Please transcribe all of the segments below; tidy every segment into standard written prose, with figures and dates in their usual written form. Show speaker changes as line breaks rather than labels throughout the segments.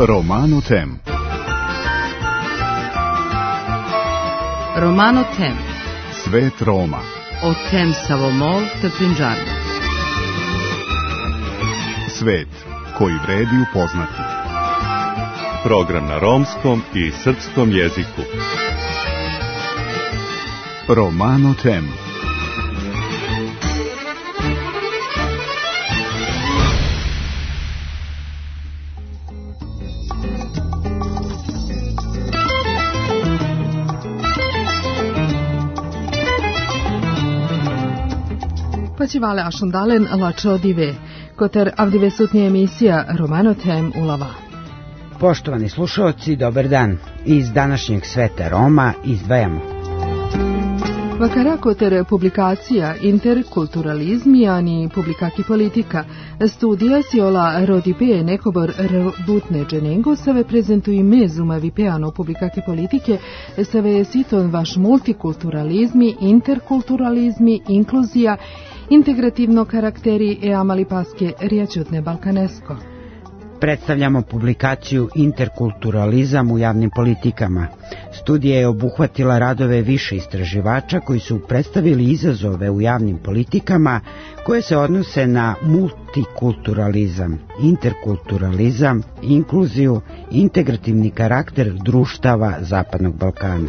Romano Tem.
Romano Tem.
Svet Roma.
O tem Savomol te Prinđarno.
Svet koji vredi upoznati.
Program na romskom i srpskom jeziku.
Romano Tem.
Pačivale ašundalen lačo dive, koter avdive sutnije emisija Romano Tem ulava.
Poštovani slušalci, dobar dan. Iz današnjeg sveta Roma izdvajamo.
Vakara koter publikacija interkulturalizmi ani publikaki politika, studija si ola rodipe nekobor rbutne dženengo save prezentuji mezumavi peano publikaki politike save siton vaš multikulturalizmi, interkulturalizmi, inkluzija, integrativno karakteri e amalipaske riječutne balkanesko.
Predstavljamo publikaciju Interkulturalizam u javnim politikama. Studija je obuhvatila radove više istraživača koji su predstavili izazove u javnim politikama koje se odnose na multikulturalizam, interkulturalizam, inkluziju, integrativni karakter društava Zapadnog Balkana.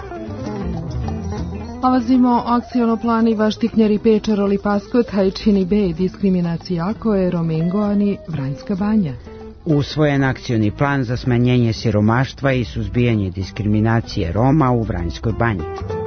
Avazimo akciono plani vaštiknjeri pečaroli paskot hajčini be diskriminacija koje Romengo ani Vranjska banja.
Usvojen akcioni plan za smanjenje siromaštva i suzbijanje diskriminacije Roma u Vranjskoj banji.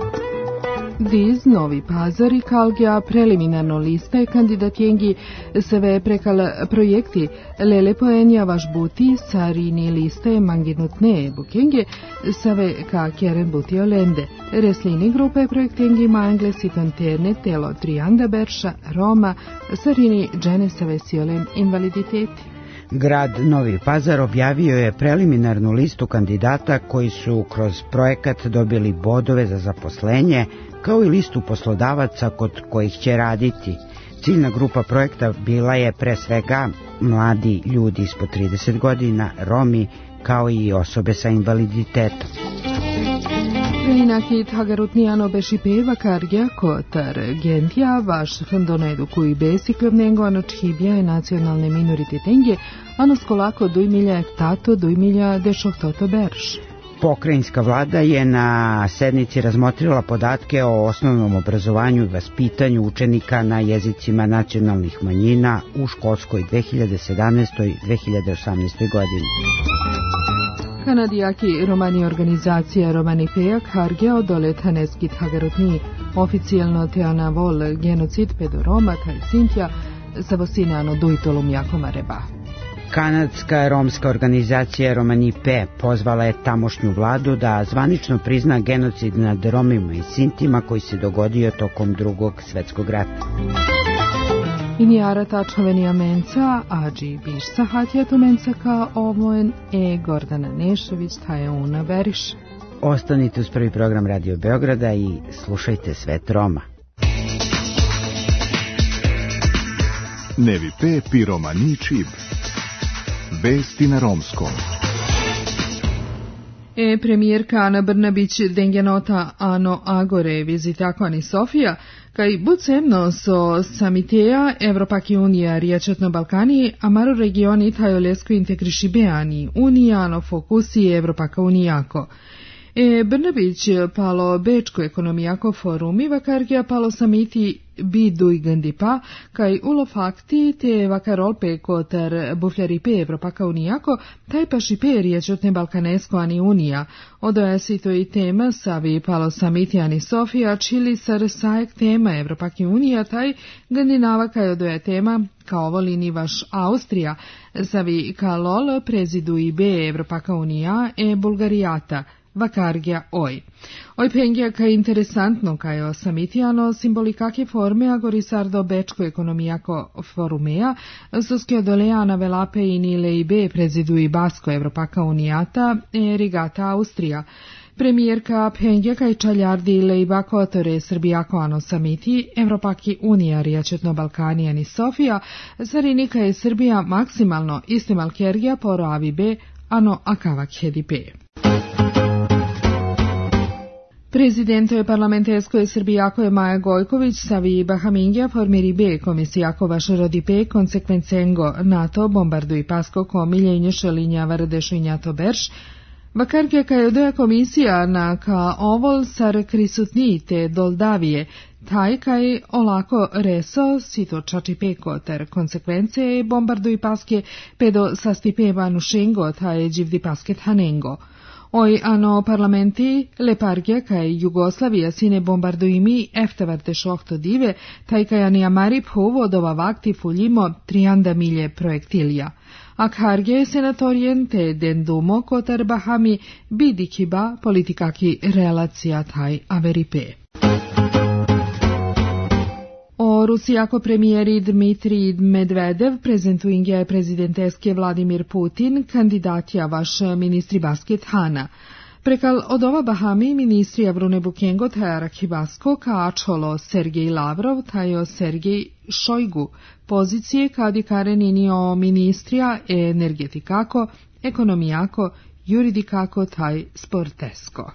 Diz Novi Pazar i Kalgija preliminarno liste kandidatjengi sve prekal projekti Lele Poenja vaš buti sarini liste manginutne bukenge save ka kjeren buti olende. Reslini grupe projektengi mangle sitanterne telo Trianda Berša Roma sarini džene save siolem invaliditeti.
Grad Novi Pazar objavio je preliminarnu listu kandidata koji su kroz projekat dobili bodove za zaposlenje, kao i listu poslodavaca kod kojih će raditi. Ciljna grupa projekta bila je pre svega mladi ljudi ispod 30 godina, Romi, kao i osobe sa invaliditetom.
Inaki tagarutnijano bešipe vakargija kotar gentija vaš fondonedu koji besiklobnengo ano čhibija i nacionalne minorititenje ano skolako dujmilja ektato dujmilja dešohtoto berš.
Pokrajinska vlada je na sednici razmotrila podatke o osnovnom obrazovanju i vaspitanju učenika na jezicima nacionalnih manjina u školskoj 2017-2018. godini.
Kanadijaki romani organizacija Romani Pejak Hargija odolet Haneski Tagarutni oficijalno teana vol genocid pedo Roma taj Sintja savosinano dujtolum jakoma reba.
Kanadska romska organizacija Romani P pozvala je tamošnju vladu da zvanično prizna genocid nad Romima i Sintima koji se dogodio tokom Drugog svjetskog rata.
Inijara tačnovenija menca, ađi biš sahatjeto menca ka ovojen Gordana Nešović taje una beriš.
Ostanite uz prvi program Radio Beograda i slušajte Svet Roma.
Nevi pe pi romani čib. Vesti na romskom.
Premijerka Ana Brnabić dengenota ano agore vizitako ani Sofija, kaj bucemno so samiteja Evropaki unija riječetno Balkani, amaro regioni tajolesko integrišibeani unijano fokusi Evropaka unijako. Brnabić palo Bečko ekonomijako forumi vakargija palo samiti bidu i gandipa, kaj ulo fakti te vakarolpe kotar bufljaripe Evropaka unijako, taj pašipe riječetne Balkanesko ani unija. Odoja si to i tema savi palo samiti ani Sofija, čili sar sajek tema Evropaki unija, taj gandinava kaj odoja tema, kao volini vaš Austrija, savi kalol prezidu i be Evropaka unija Bulgarijata, vakargija oj. Oj pengija kaj interesantno kaj o samitijano simbolikake forme agorisardo Bečko ekonomijako forumeja, soskio dolejana velape i nile i be prezidu i Basko Evropaka unijata rigata Austrija. Premijerka Pengija i Čaljardi Lejbako otore Srbijako ano samiti, Evropaki unija riječetno Balkanija ni Sofija, zarinika je Srbija maksimalno istimal kergija poro avibe hanno a Cavac HDP. Prezidento je parlamentarsko Srbijako je Maja Gojković savi Bahamingja formiri B komisijako vaš rodi P konsekvencengo NATO bombarduj pasko komiljenje šelinja vardešinjato berš Bakarke kajodoja komisija na ka ovol sar krisutni te Doldavije taj kaj olako reso sito čači peko ter konsekvence bombarduj paske pedo sastipe vanushengo taj dživdi pasket hanengo. Oj ano parlamenti Lepargja kaj Jugoslavija sine bombarduimi eftevarte šohto dive, taj kaj ani amarip huvodova vakti fuljimo 30 milje projektilja. Ak harge senatoriente dendumo kotar bahami bidikiba politikaki relacija taj averipe. O Rusijako premijeri Dmitrij Medvedev prezentuingja je prezidenteske Vladimir Putin, kandidatja vaš ministri basket Hana. Prekal od ova Bahami ministri Avrune Bukengo taj Arakibasko ka ačolo Sergej Lavrov tajo Sergej Šojgu, pozicije kadi kareninio ministrija energetikako, ekonomijako, juridikako taj sportesko.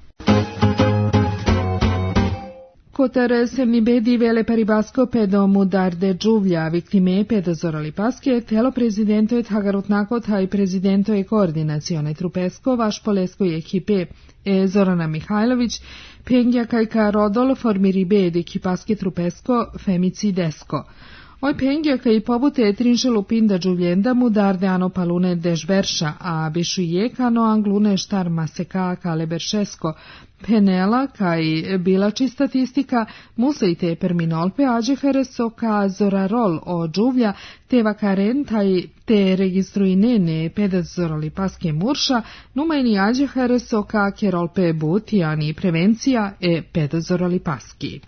Kotar semni bedi vele paribasko pedo mudarde džuvlja viktime pedo zorali paske, telo prezidento je tagarutnako taj prezidento je koordinacione trupesko vaš polesko je ekipe Zorana Mihajlović, pengja kajka rodol formiri bedi kipaske trupesko femici desko. Oj pengja kaj pobute trinšelu pinda džuvljenda mudarde ano palune dežverša, a bišu jekano anglune štar maseka kaleberšesko, penela kaj bilači statistika musejte perminolpe ađehereso ka zorarol o džuvlja te vakaren taj te registruinene pedat zorali paske murša numajni ađehereso ka kerolpe butijani prevencija pedat zorali paski.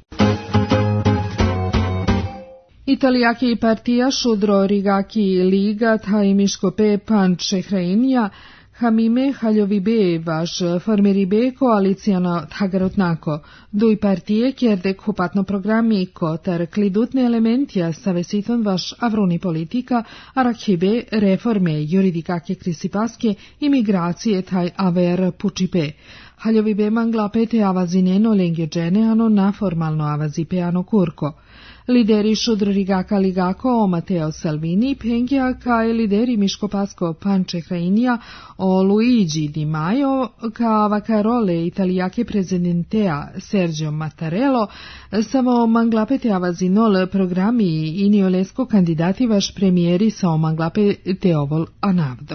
Italijaki partija šudro rigaki liga taj miškope panče hrainja Hamime Haljovibe vaš formeribe koalicijano tagarotnako, duj partije kjerdek hupatno programi kotar klidutne elementija savesiton vaš avruni politika, arakhibe reforme juridikake krisipaske imigracije taj aver pučipe. Haljovibe manglape te avazineno lengjeđene ano na formalno avazipe ano kurko. Lideri šudro rigaka ligako o Matteo Salvini, pengja kaj lideri miškopasko panče hrainja o Luigi Di Maio, ka vakarole italijake prezidentea Sergio Mattarello, samo manglapete avazinol programi i niolesko kandidati vaš premijeri sa manglape teovol anavdo.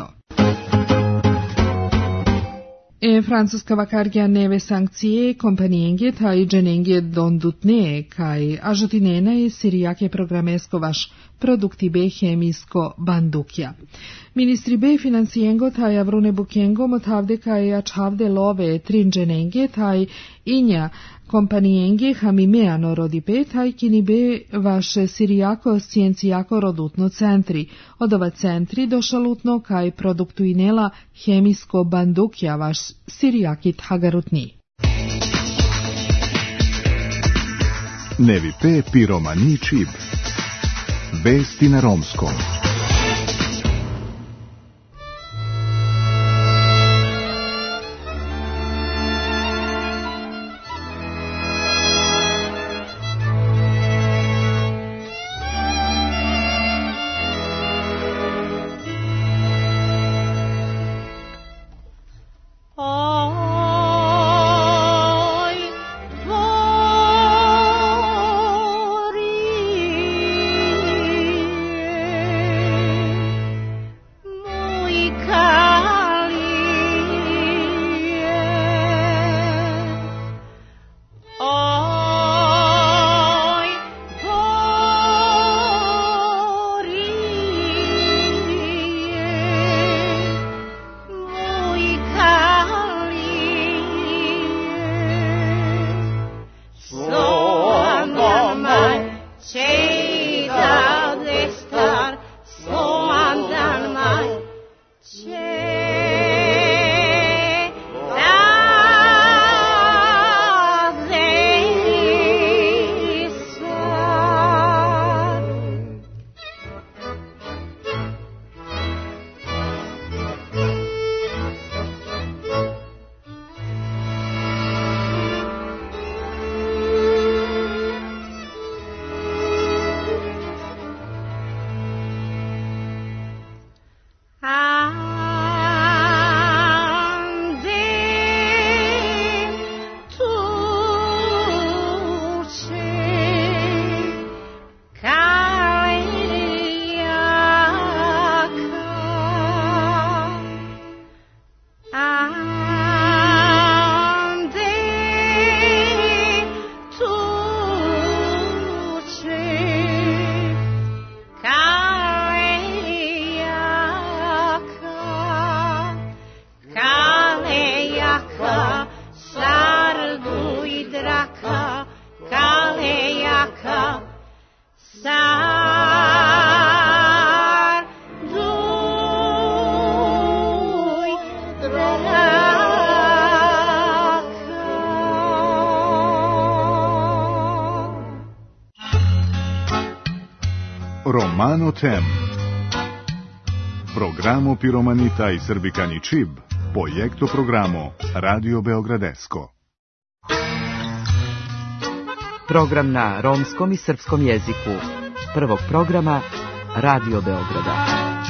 Francuska vakargja neve sankcije kompanijenge taj dženenge dondutne kaj ažotinena je sirijake programesko vaš produkti be hemijsko bandukja. Ministri be financijengo taj Avrune Bukengo motavde kaj ačavde love trin dženenge taj inja kompanijenge hamimeano rodipe taj kini be vaše sirijako scijencijako rodutno centri. Od ova centri došalutno kaj produktuinela hemijsko bandukja vaš sirijaki tagarutni.
Nevi pe piromani čib. Vesti na romskom. Romano Tem. Programo Piromanita i Srbikani Čib, projekto programo Radio Beogradesko.
Program na romskom i srpskom jeziku. Prvog programa Radio Beograda.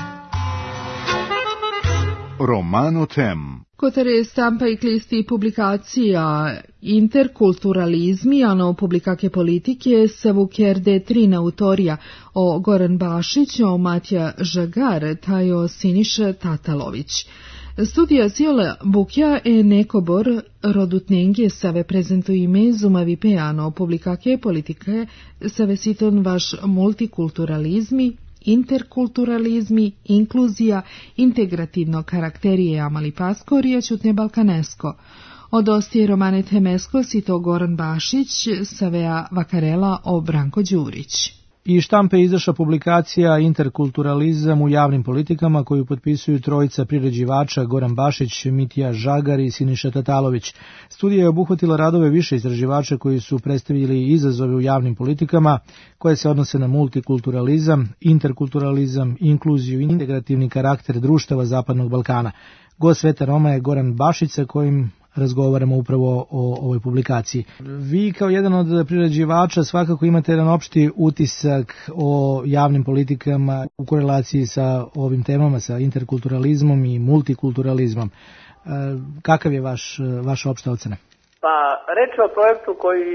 Romano Tem.
Kotere stampa i klisti publikacija Interkulturalizmi, ano publikake politike savukierde tri autorija o Goran Bašić, o Matja Žagar, tajo Siniša Tatalović. Studija Siola Bukja e nekobor rodutnenge save prezentuime zumavi peano publikake politike save siton vaš multikulturalizmi, interkulturalizmi, inkluzija, integrativno karakterije amali pasko, rijećutne balkanesko. Od ostije Romane Temesko si to Goran Bašić, Savea Vakarela o Branko Đurić.
I štampe izašla publikacija Interkulturalizam u javnim politikama koju potpisuju trojica priređivača Goran Bašić, Mitja Žagar i Siniša Tatalović. Studija je obuhvatila radove više istraživača koji su predstavili izazove u javnim politikama koje se odnose na multikulturalizam, interkulturalizam, inkluziju i integrativni karakter društava Zapadnog Balkana. Gost Sveta Roma je Goran Bašić sa kojim razgovaramo upravo o ovoj publikaciji. Vi kao jedan od priređivača svakako imate jedan opšti utisak o javnim politikama u korelaciji sa ovim temama, sa interkulturalizmom i multikulturalizmom. Kakav je vaša opšta ocena?
Pa, reč je o projektu koji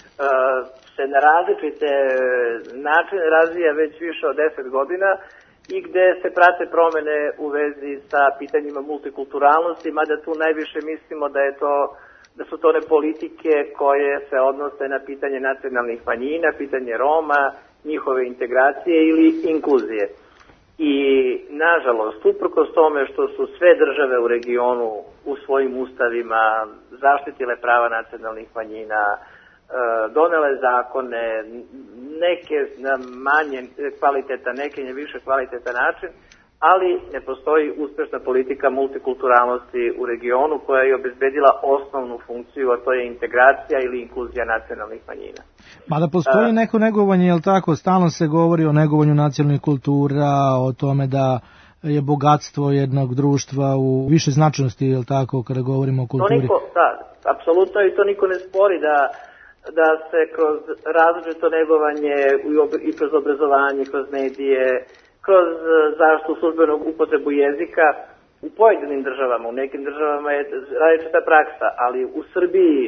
se na različite načine razvija već više od 10 godina i gde se prate promene u vezi sa pitanjima multikulturalnosti, mada tu najviše mislimo da su to one politike koje se odnose na pitanje nacionalnih manjina, pitanje Roma, njihove integracije ili inkluzije. I, nažalost, uprkos tome što su sve države u regionu u svojim ustavima zaštitile prava nacionalnih manjina, donele zakone, neke na manje kvalitetan, neke na više kvalitetan način, ali ne postoji uspešna politika multikulturalnosti u regionu koja je obezbedila osnovnu funkciju, a to je integracija ili inkluzija nacionalnih manjina.
Mada postoji neko negovanje, jel tako? Stalno se govori o negovanju nacionalnih kultura, o tome da je bogatstvo jednog društva u više značajnosti, jel tako, kada govorimo o kulturi?
Apsolutno, i to niko ne spori da se kroz različito negovanje i kroz obrazovanje, kroz medije, kroz zaštitu službenog upotrebu jezika u pojedinim državama, u nekim državama je različita praksa, ali u Srbiji,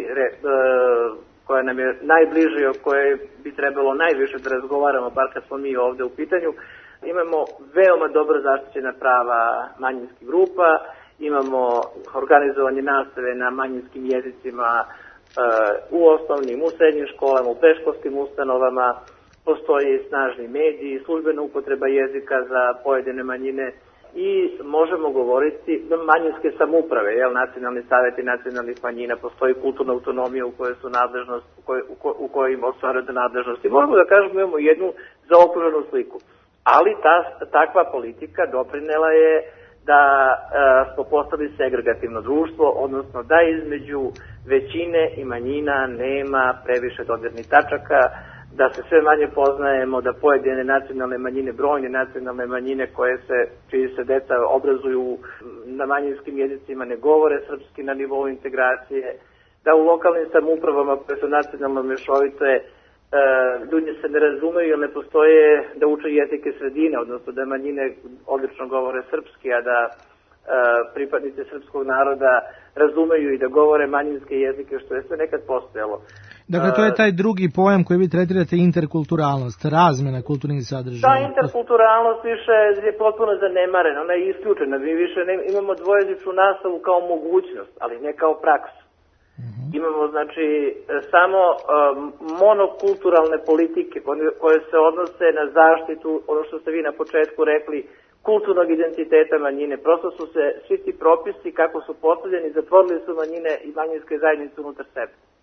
koja nam je najbliže i o kojoj bi trebalo najviše da razgovaramo, bar kad smo mi ovde u pitanju, imamo veoma dobro zaštićena prava manjinskih grupa, imamo organizovanje nastave na manjinskim jezicima u osnovnim, u srednjim školama, u predškolskim ustanovama, postoji snažni mediji, službena upotreba jezika za pojedine manjine i možemo govoriti manjinske samouprave, nacionalni savjeti nacionalnih manjina, postoji kulturna autonomija u kojoj su nadležnost, u kojoj im ostvaruju nadležnosti. Možemo da kažemo imamo jednu zaokruženu sliku, ali takva politika doprinela je da smo postali segregativno društvo, odnosno da između većine i manjina nema previše dodirnih tačaka, da se sve manje poznajemo, da pojedine nacionalne manjine, brojne nacionalne manjine čiji se deca obrazuju na manjinskim jezicima ne govore srpski na nivou integracije, da u lokalnim samoupravama koje su nacionalno mešovite ljudi se ne razumeju jer ne postoje da uče jezike sredine, odnosno da manjine odlično govore srpski, a da pripadnici srpskog naroda razumeju i da govore manjinske jezike, što je sve nekad postojalo.
Dakle, to je taj drugi pojam koji vi tretirate interkulturalnost, razmena kulturnih sadržaja.
Ta interkulturalnost više je potpuno zanemarena, ona je isključena. Mi više imamo dvojezičnu nastavu kao mogućnost, ali ne kao praksu. Imamo, znači, samo monokulturalne politike koje se odnose na zaštitu, ono što ste vi na početku rekli, kulturnog identiteta manjine. Prosto su se svi ti propisi, kako su postavljeni, zatvorili su manjine i manjinske zajednice unutar sebe.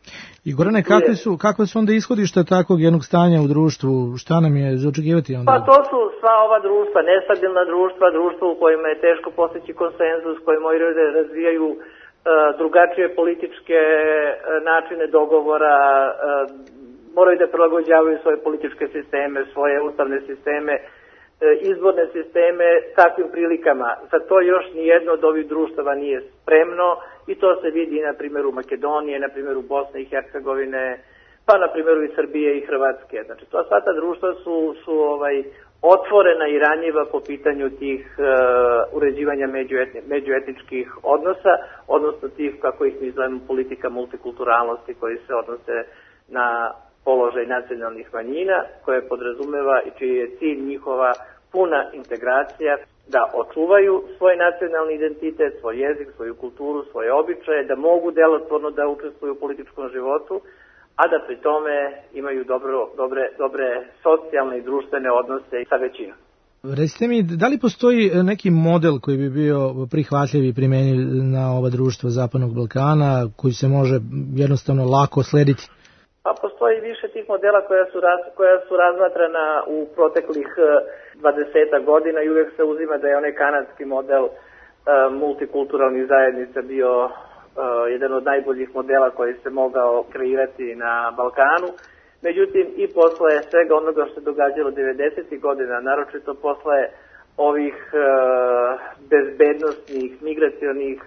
I Gorane, kakve su onda ishodišta takvog jednog stanja u društvu? Šta nam je za očekivati onda?
Pa to su sva ova društva, nestabilna društva u kojima je teško postići konsenzus, koji moraju da razvijaju drugačije političke načine dogovora, moraju da prilagođavaju svoje političke sisteme, svoje ustavne sisteme, izborne sisteme takvim prilikama. Za to još nijedno od ovih društava nije spremno i to se vidi na primjeru Makedonije, na primjeru Bosne i Hercegovine, pa na primjeru i Srbije i Hrvatske. Znači, sva ta društva su otvorena i ranjiva po pitanju tih uređivanja međuetničkih odnosa, odnosno tih, kako ih mi zovemo, politika multikulturalnosti koji se odnose na položaj nacionalnih manjina, koje podrazumeva i čiji je cilj njihova puna integracija, da očuvaju svoj nacionalni identitet, svoj jezik, svoju kulturu, svoje običaje, da mogu delotvorno da učestvuju u političkom životu, a da pri tome imaju dobre socijalne i društvene odnose sa većinom.
Recite mi, da li postoji neki model koji bi bio prihvatljiv i primenjiv na ova društva Zapadnog Balkana, koji se može jednostavno lako slediti?
Pa postoji više tih modela koja su razmatrana u proteklih 20 godina i uvijek se uzima da je onaj kanadski model multikulturalnih zajednica bio jedan od najboljih modela koji se mogao kreirati na Balkanu. Međutim, i posle svega onoga što se događalo 90. godina, naročito posle ovih bezbednosnih, migracionih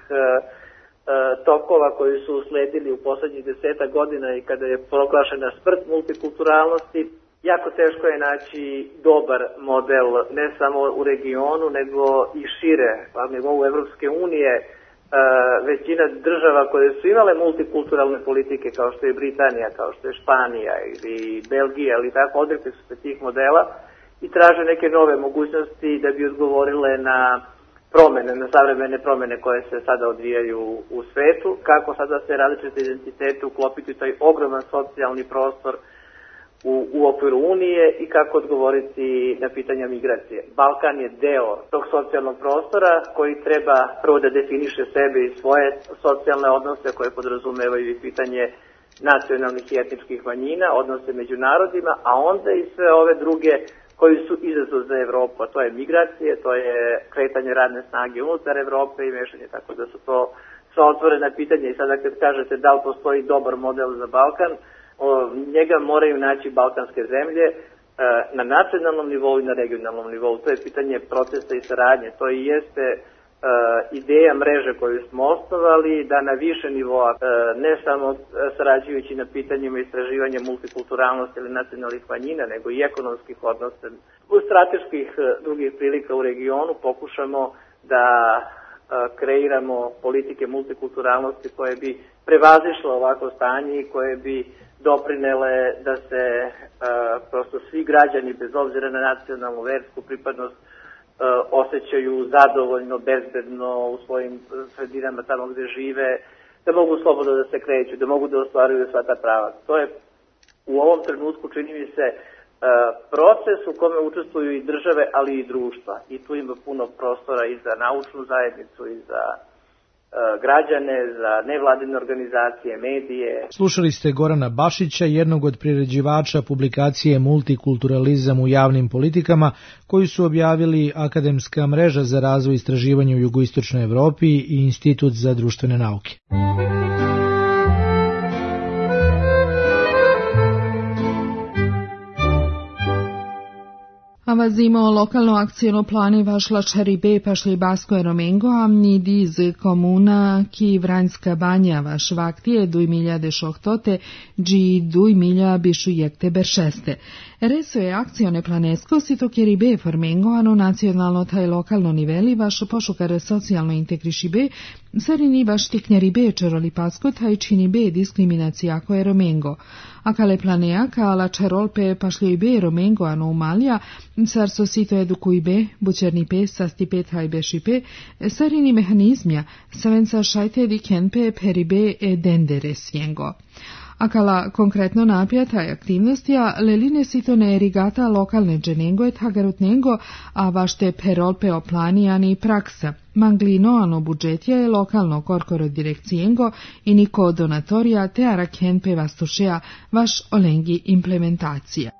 tokova koji su usledili u poslednjih 10 godina i kada je proglašena smrt multikulturalnosti, jako teško je naći dobar model ne samo u regionu nego i šire, na nivou Evropske unije. Većina država koje su imale multikulturalne politike kao što je Britanija, kao što je Španija ili Belgija ili tako, odrekli su se tih modela i traže neke nove mogućnosti da bi odgovorile na savremene promene koje se sada odvijaju u svetu, kako sada se različite identitete uklopiti u taj ogroman socijalni prostor u okviru Unije i kako odgovoriti na pitanja migracije. Balkan je deo tog socijalnog prostora koji treba prvo da definiše sebe i svoje socijalne odnose koje podrazumevaju i pitanje nacionalnih i etničkih manjina, odnose među narodima, a onda i sve ove druge koji su izazov za Evropu, a to je migracije, to je kretanje radne snage unutar Evrope i mešanje, tako da su to sva otvorena pitanja i sada kad kažete da li postoji dobar model za Balkan, njega moraju naći balkanske zemlje na nacionalnom nivou i na regionalnom nivou. To je pitanje procesa i saradnje. To i jeste ideja mreže koju smo osnovali, da na više nivoa, ne samo sarađujući na pitanjima istraživanja multikulturalnosti ili nacionalnih manjina, nego i ekonomskih odnosa, u strateških drugih prilika u regionu pokušamo da kreiramo politike multikulturalnosti koje bi prevazišle ovako stanje i koje bi doprinele da se prosto svi građani, bez obzira na nacionalnu, versku pripadnost, osjećaju zadovoljno, bezbedno u svojim sredinama tamo gde žive, da mogu slobodno da se kreću, da mogu da ostvaruju sva ta prava. To je u ovom trenutku, čini mi se, proces u kome učestvuju i države, ali i društva. I tu ima puno prostora i za naučnu zajednicu, i za građane, za nevladine organizacije, medije.
Slušali ste Gorana Bašića, jednog od priređivača publikacije Multikulturalizam u javnim politikama, koju su objavili Akademska mreža za razvoj istraživanja u jugoistočnoj Evropi i Institut za društvene nauke.
Avazimo lokalno akcijno plane vašla Čaribe pašli Basko e Romengo amni diz komuna ki Vranjska banja vaš vaktije 2018 gi 2000 bišu jekte beršeste. Reso je akcione planesko sito Keribe formengo ano nacionalno taj lokalno niveli vaš pošukar socijalno integrišibe sarini vaš tiknjaribe čeroli pasko taj činibe diskriminacija ko je Romengo. Akale planea ka la čerolpe pašlibe Romengo ano umalja sar sosito edukujbe, bučernipe, sastipe tajbešipe, sarini mehanizmja, savenca šajte dikenpe peribe e dendere sjengo. Akala konkretno napjata aktivnostija leline sitone rigata lokalne dženengo et hagarutnengo, a vašte perolpeo planijani praksa. Manglinoano budžetija je lokalno korkoro direkcijengo i niko donatorija te arakenpe vastošeja vaš olengi implementacija.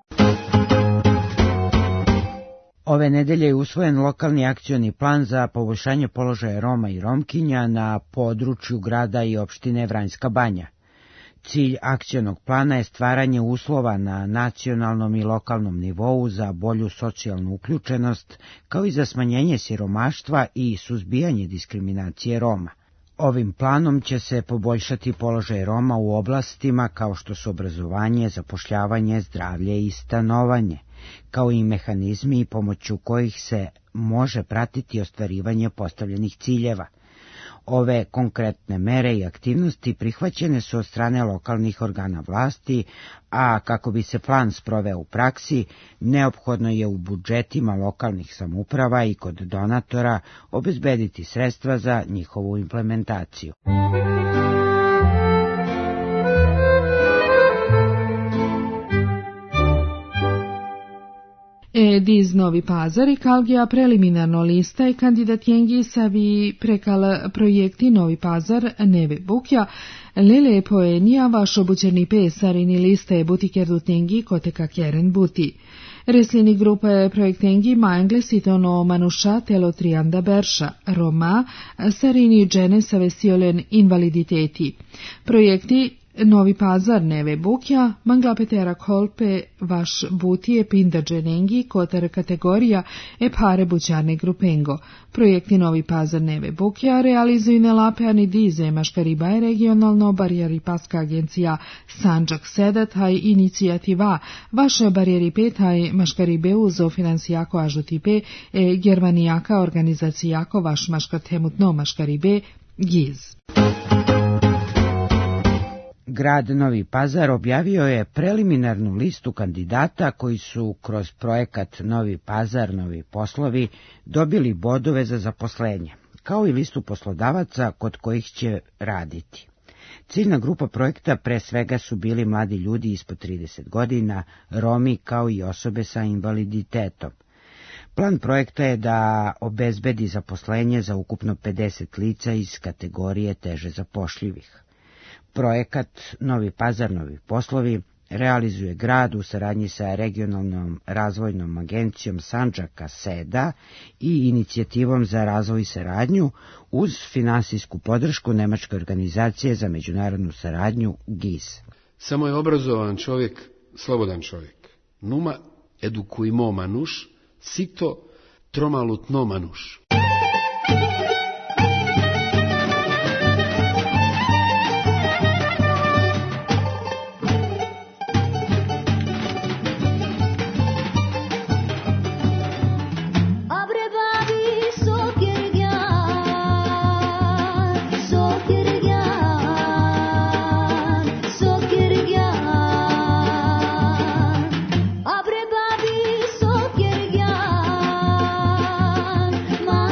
Ove nedelje je usvojen lokalni akcioni plan za poboljšanje položaja Roma i Romkinja na području grada i opštine Vranjska Banja. Cilj akcionog plana je stvaranje uslova na nacionalnom i lokalnom nivou za bolju socijalnu uključenost, kao i za smanjenje siromaštva i suzbijanje diskriminacije Roma. Ovim planom će se poboljšati položaj Roma u oblastima kao što su obrazovanje, zapošljavanje, zdravlje i stanovanje, kao i mehanizmi pomoću kojih se može pratiti ostvarivanje postavljenih ciljeva. Ove konkretne mere i aktivnosti prihvaćene su od strane lokalnih organa vlasti, a kako bi se plan sproveo u praksi, neophodno je u budžetima lokalnih samouprava i kod donatora obezbediti sredstva za njihovu implementaciju.
Diz Novi Pazar i Kalgija preliminarno lista i kandidatjengi savi prekal projekti Novi Pazar neve bukja, lele poenija vaš obućeni pesarini liste butikerdutjengi koteka kjeren buti. Reslini grupe projektengi mangle sitono manuša telo trianda berša, Roma, sarini džene sa vesiolen invaliditeti. Projekti Novi Pazar neve bukja, manglapetera kolpe vaš butije pinda dženengi kotar kategorija e pare bućarne grupengo. Projekti Novi Pazar neve bukja realizuju nelapeani dize maškaribaj regionalno barijeripaska agencija Sandžak Sedataj inicijativa vaše barijeripetaj maškaribeu zo finansijako ažutipe e germanijaka organizacijako vaš maškartemutno maškaribe GIZ.
Grad Novi Pazar objavio je preliminarnu listu kandidata koji su kroz projekat Novi Pazar, novi poslovi dobili bodove za zaposlenje, kao i listu poslodavaca kod kojih će raditi. Ciljna grupa projekta pre svega su bili mladi ljudi ispod 30 godina, Romi kao i osobe sa invaliditetom. Plan projekta je da obezbedi zaposlenje za ukupno 50 lica iz kategorije teže zapošljivih. Projekat Novi Pazar, novi poslovi realizuje grad u saradnji sa regionalnom razvojnom agencijom Sandžaka SEDA i inicijativom za razvoj i saradnju uz finansijsku podršku Nemačke organizacije za međunarodnu saradnju GIZ.
Samo je obrazovan čovjek, slobodan čovjek. Numa edukujmo manuš, sito tromalutno manuš.
Ma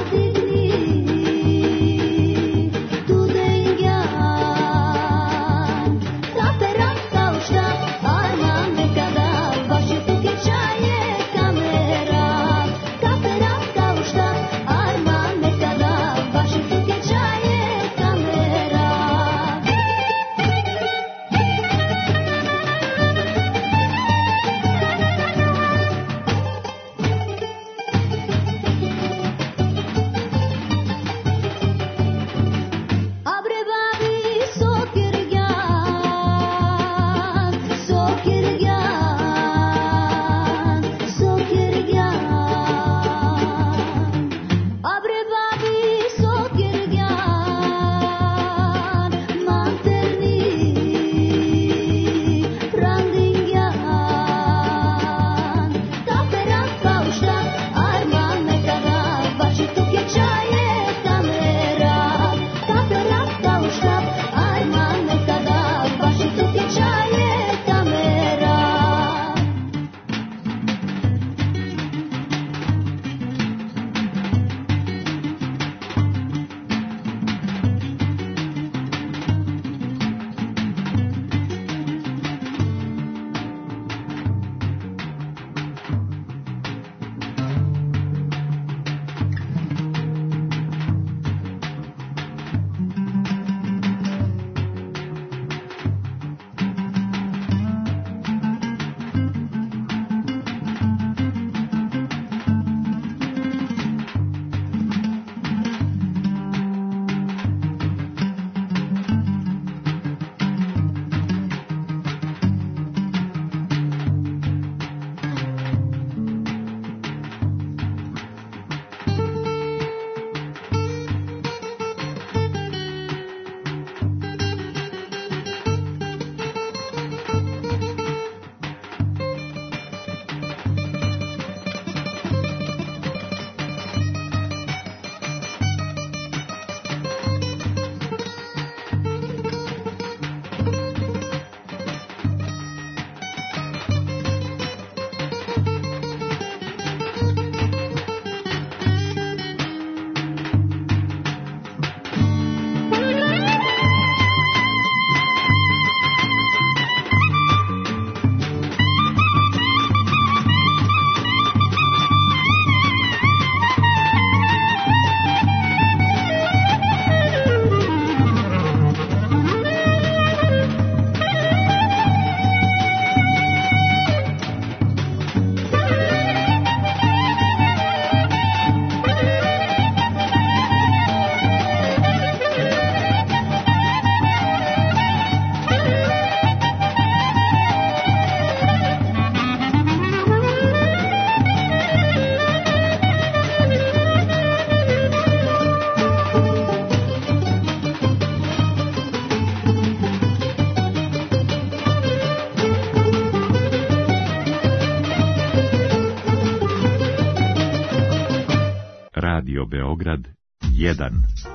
Radio Beograd 1.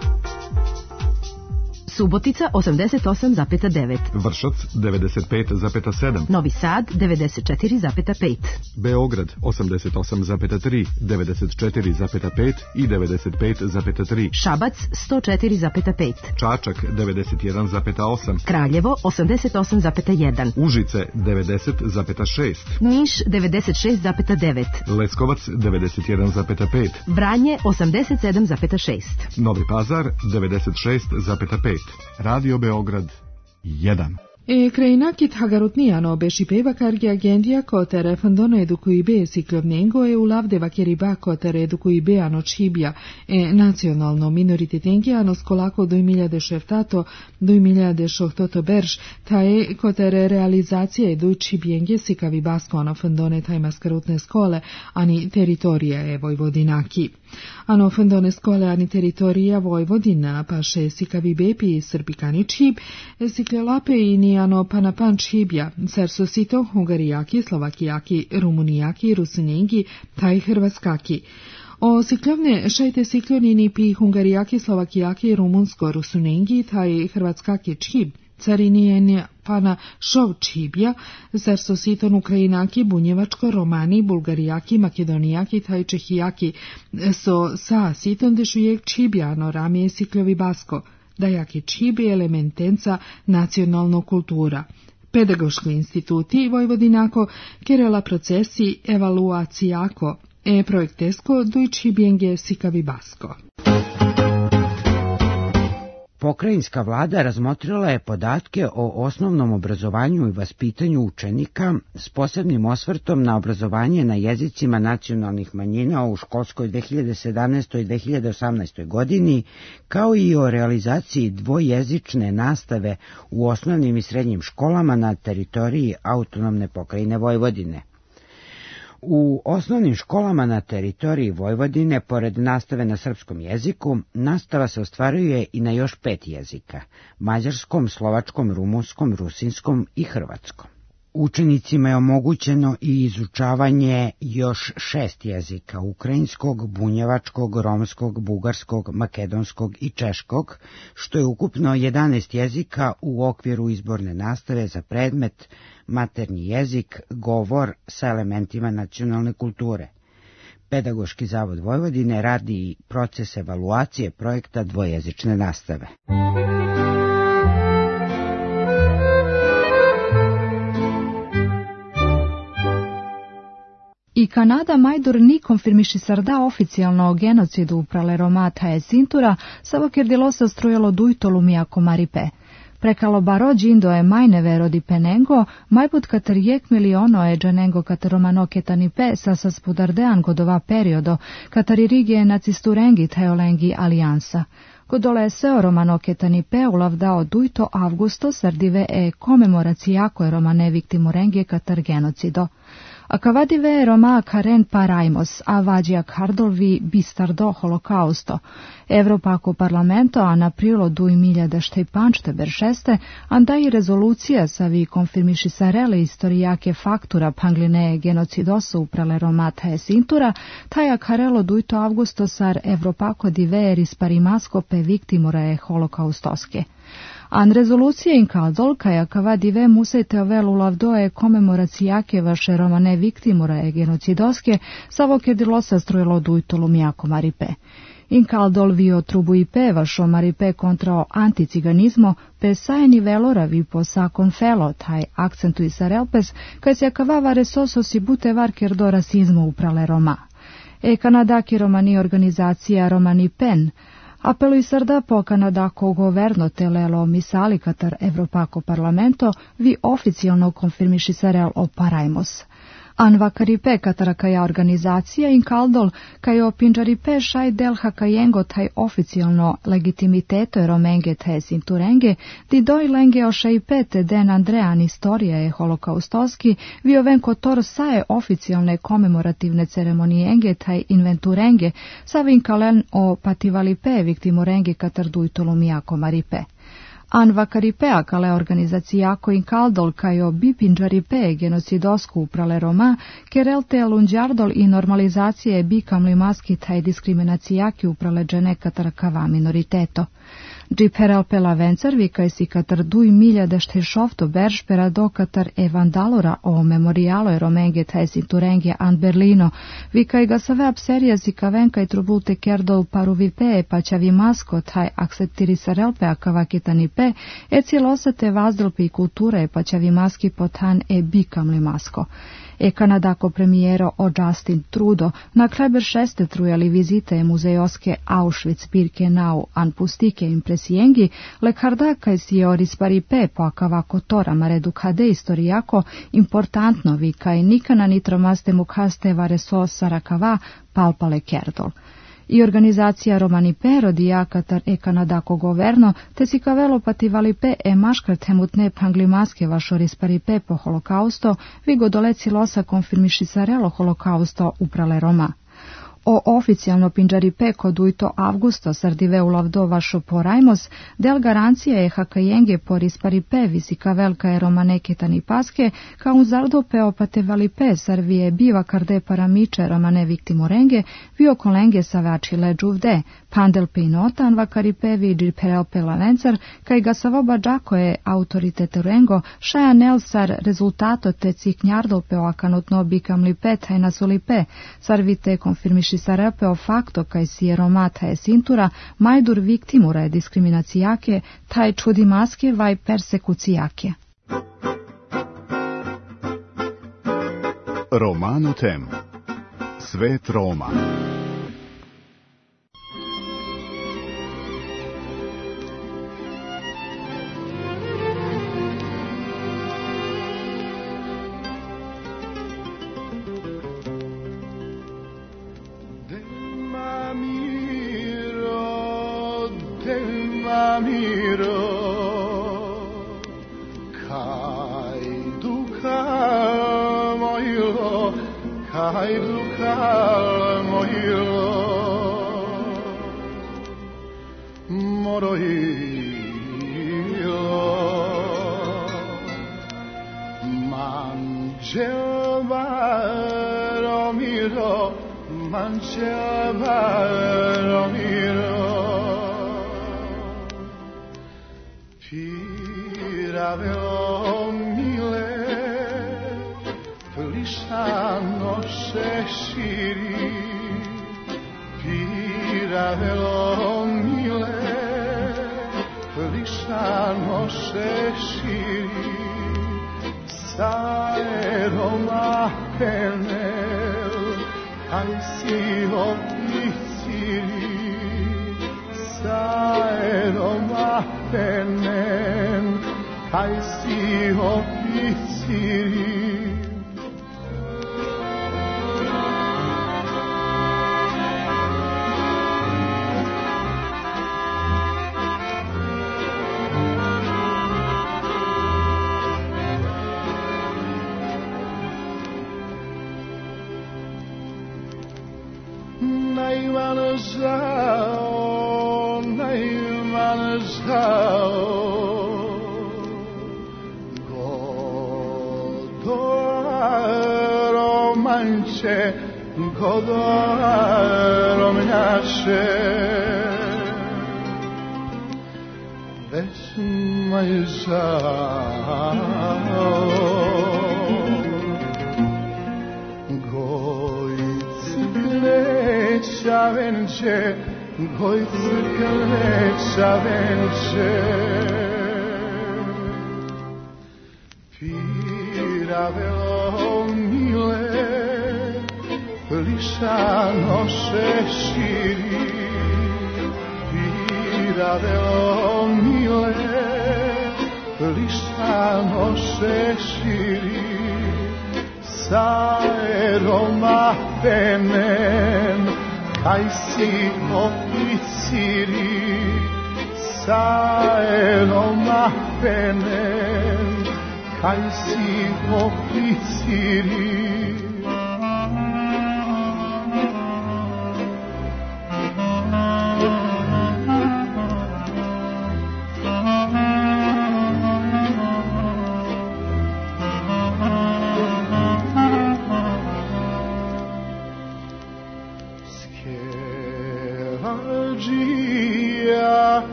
Subotica 88,9.
Vršac 95,7.
Novi Sad 94,5.
Beograd 88,3, 94,5 i 95,3.
Šabac 104,5.
Čačak 91,8.
Kraljevo 88,1.
Užice 90,6.
Niš 96,9.
Leskovac 91,5.
Vranje 87,6.
Novi Pazar 96,5. Radio Beograd 1.
Krajinakit hagarutnijano bešipeva kargi agendia kotere fandono edukuibe siklobnengo e ulavdeva keriba kotere edukuibeano cibia e nazionalno minoritetengiano skolako 2018 berš tae kotere realizacija edu cibienge sikavi baskono fandone taj maskarutne skole ani teritorija e Vojvodinaki. Ano fandone skole ani teritorija Vojvodina paše sikavi bepi srbikani cib siklelape i ano panapan cibja, sersosito, hungarijaki, slovakijaki, rumunijaki, rusinengi, taj hrvatskaki. O sikljovne šajte sikljonini pi hungarijaki, slovakijaki, rumunsko, rusunengi, taj hrvatskaki cib, carinijen pana šov cibja, sersositon ukrajinaki, bunjevačko, romani, bulgarijaki, makedonijaki, taj čehijaki, so sa siton dešujek cibjano ramije sikljovi basko, da jaki čibi elementenca nacionalno kultura. Pedagoški instituti Vojvodinako kerela procesi evaluacijako projektesko duj čibjenge sikavi basko.
Pokrajinska vlada razmotrila je podatke o osnovnom obrazovanju i vaspitanju učenika s posebnim osvrtom na obrazovanje na jezicima nacionalnih manjina u školskoj 2017. i 2018. godini, kao i o realizaciji dvojezične nastave u osnovnim i srednjim školama na teritoriji autonomne pokrajine Vojvodine. U osnovnim školama na teritoriji Vojvodine, pored nastave na srpskom jeziku, nastava se ostvaruje i na još 5 jezika: mađarskom, slovačkom, rumunskom, rusinskom i hrvatskom. Učenicima je omogućeno i izučavanje još 6 jezika: ukrajinskog, bunjevačkog, romskog, bugarskog, makedonskog i češkog, što je ukupno 11 jezika u okviru izborne nastave za predmet maternji jezik, govor sa elementima nacionalne kulture. Pedagoški zavod Vojvodine radi proces evaluacije projekta dvojezične nastave.
I Kanada majdur ni konfirmiši sarda oficijalno o genocidu uprale Romata e Sintura, samo ker delo se strujalo dujtolu mijako maripe. Prekalo baro džindo je majne vero di penengo, majput kater jek miliono e džanengo kater romano ketanipe sa spodardean godova periodo, kater irige nacisturengi teolengi aliansa. Godole seo romano ketanipe ulavdao dujto avgusto sardive e komemoracijako e romane viktimurengi kater genocido. A kavadive Roma Karen paraimos, a vađija kardolvi bistardo holokausto. Evropako parlamento a naprilo 2016 anda i rezolucija sa vi konfirmiši sarele istorijake faktura pangline genocidosu uprale Romata e Sintura, taja karelo dujto avgusto sar Evropako diveris parimasko pe viktimura e holokaustoske. An rezolucije in kaldol, kaja kavadive musete ovelu lavdoe komemoracijake vaše romane viktimura e genocidoske, savo kedilo se strujelo dujtolu mijako maripe. In kaldol vio trubu ipe vašo maripe kontra anticiganizmo, pe sajeni velora vi po sakon felo, taj akcentu i sarelpes, kaj se akavava resoso si bute varker do rasizmu uprale Roma. E kanadaki romani organizacija Romani Pen, apelui sarda po Kanadako governo telelo misali katar Evropako parlamento vi oficijalno konfirmiši sarel o paraimos. Anva karipe katarakaja organizacija in kaldol kajo pinđaripe šaj delha kajengo taj oficijalno legitimiteto romenge te sinturenge di doj lenge o šajpete den Andrean istorija je holokaustoski vi ovenko tor saje oficijalne komemorativne ceremonijenge taj inventurenge sa vinkalen o pativalipe viktimurenge katar dujtolu mijako maripe. Anvakaripea kale organizacijako in kaldol kajo bipinđaripe genocidosku uprale Roma, kerelte lunđardol i normalizacije bikamli maskita i diskriminacijaki uprale dženekatar kava minoriteto. Džiperel pela vencer vikaj si katar duj milja dešte šofto beršpera do katar evandalora o memorialo romenge tesi turenge an Berlino, vikaj ga save apserija zikavenka i trubulte kerdol paruvipe pa čavi masko taj aksetiri sarelpe akavakitanipe e cilosate vazdrlpe i kulture pa čavi maski potan e bikamli masko. E kanadako premijero o Justin Trudeau na kleber šeste trujali vizite muzejoske Auschwitz-Birkenau an pustike impresijengi lekarda kaj si je orisparipe po akavako torama redukade istorijako importantno vi kaj nikana nitromaste mukaste vareso sarakava palpale kerdol. I organizacija Romanipe rodijakatar e kanadako governo, te si kavelo pativalipe e maškart hemutne panglimaske vašorisparipe po holokausto, vi godoleci losa konfirmišisarelo holokausto uprale Roma. O oficijalno pinđaripe koduito avgusto sardive ulavdo vašo porajmos, del garancija je hakajenge por isparipe visika velika je romaneketani paske, kao un zardo peopate valipe sarvije biva karde paramiče romane viktimorenge, vio kolenge savači leđuvde, pandel pinotan vakaripe vidi perelpe lavencar, kaj ga savoba džako je autoritete rengo, šaja nelsar rezultato te ciknjardol peoakanutno bikam lipe taj nasulipe, sarvite konfirmiši sarepeo fakto kaj si je romata je sintura, majdur viktimura je diskriminacijake, taj čudi maske vaj persekucijake.
Romano tem. Svet Roma.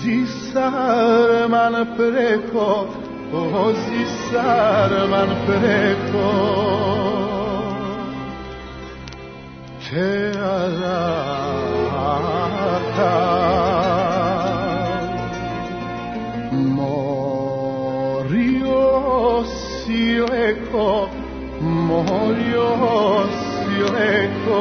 vozi Sarman preko, vozi Sarman preko tearata. Morio si leko, morio si leko,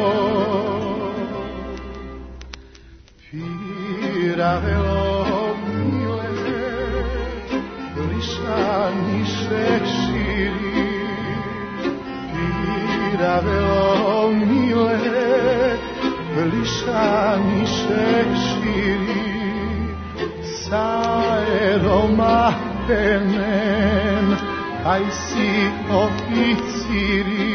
piravelo mile, lišani šeširi, piravelo mile, lišani šeširi, saeroma penen, kaj si oficiri,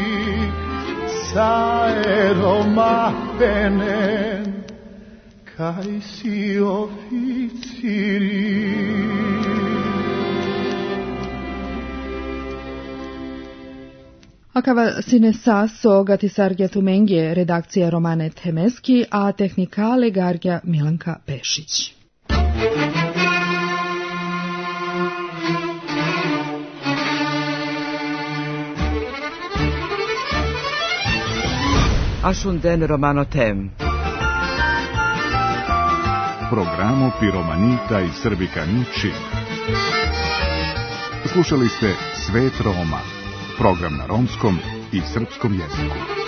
saeroma penen, kaj si oficiri.
Acaba sine sasso gatisargja tumengje redakcija Romane Temeski, a tehnikale gargja Milanka Pešić.
Ashunden Romano Tem.
Programo Piromanita i Srbikani Čib. Slušali ste Svet Roma, program na romskom i srpskom jeziku.